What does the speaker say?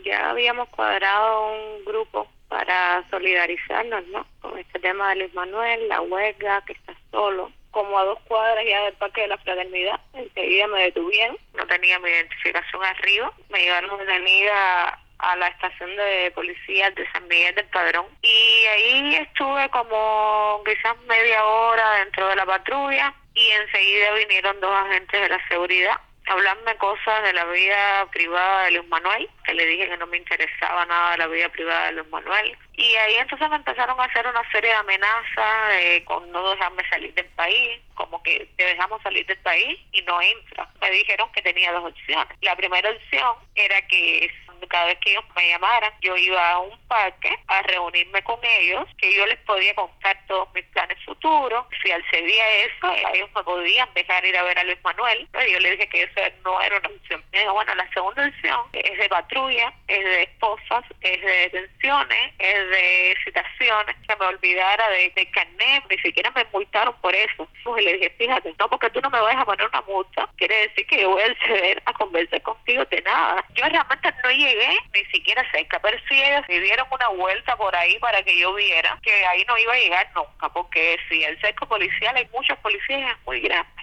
Ya habíamos cuadrado un grupo para solidarizarnos, ¿no? Con este tema de Luis Manuel, la huelga, que está solo. Como a 2 cuadras ya del Parque de la Fraternidad, enseguida me detuvieron. No tenía mi identificación arriba. Me llevaron detenida a la estación de policía de San Miguel del Padrón. Y ahí estuve como quizás media hora dentro de la patrulla y enseguida vinieron 2 agentes de la seguridad a hablarme cosas de la vida privada de Luis Manuel, que le dije que no me interesaba nada de la vida privada de Luis Manuel. Y ahí entonces me empezaron a hacer una serie de amenazas con no dejarme salir del país, como que te dejamos salir del país y no entras. Me dijeron que tenía 2 opciones. La primera opción era que cada vez que ellos me llamaran, yo iba a un parque a reunirme con ellos, que yo les podía contar todos mis planes futuros. Si accedía a eso, ellos me podían dejar ir a ver a Luis Manuel, pero yo les dije que eso no era una opción. Me dijo, bueno, la segunda opción es de patrulla, es de esposas, es de detenciones, es de citaciones, que me olvidara de carnet, ni siquiera me multaron por eso. Y le dije, fíjate, no, porque tú no me vas a poner una multa, quiere decir que yo voy a acceder a conversar contigo de nada. Yo realmente no llegué ni siquiera cerca, pero sí ellos me dieron una vuelta por ahí para que yo viera que ahí no iba a llegar nunca, porque si el cerco policial hay muchos policías, es muy grande.